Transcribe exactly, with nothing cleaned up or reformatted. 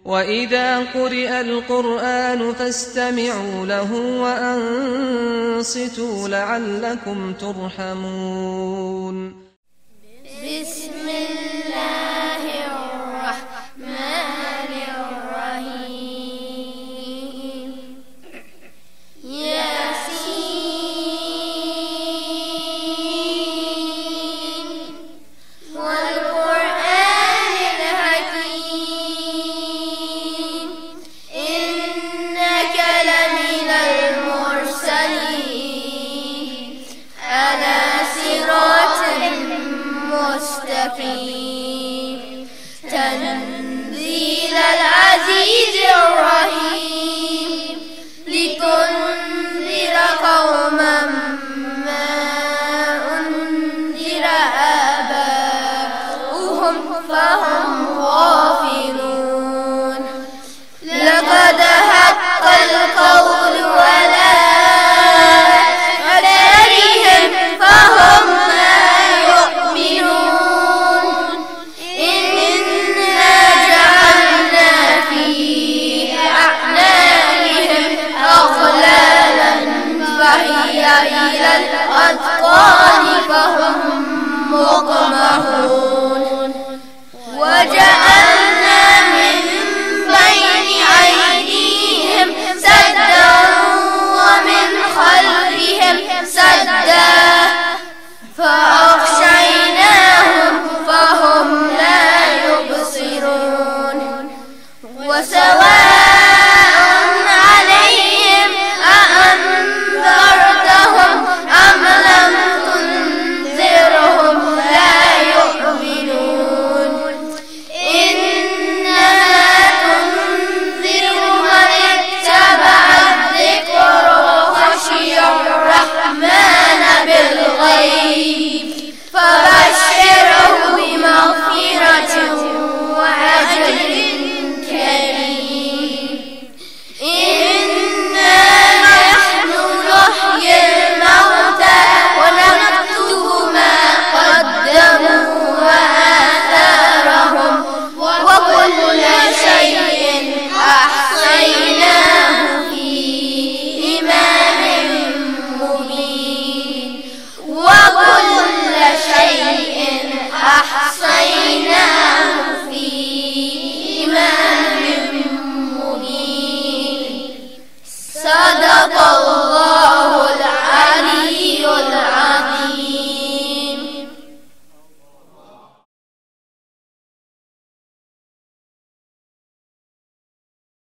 وإذا قرئ القرآن فاستمعوا له وأنصتوا لعلكم ترحمون. بسم الله الرحمن الرحيم. ياسين والقرآن الحكيم إنك لمن المرسلين على صراط مستقيم تنزيل العزيز الرحيم لتنذر قوما ما أنذر آباؤهم فهم غافلون. لقد حق القول على أكثرهم فهم لا يؤمنون. إنا جعلنا في أعناقهم أغلالا فهي إلى الأذقان فهم مقمحون. وجعلنا من بين أيديهم سدا ومن خلفهم سدا فأغشيناهم فهم لا يبصرون. وسواء عليهم أأنذرتهم أم لم تنذرهم لا يؤمنون. إنما تنذر من اتبع الذكر وخشي الرحمن بالغيب فبشره بمغفرة وأجر كريم. إنا نحن نحيي الموتى ونكتب ما قدموا وآثارهم وكل شيء أحصيناه في إمام مبين. وكل شيء أحصيناه في إمام مبين. صدق الله.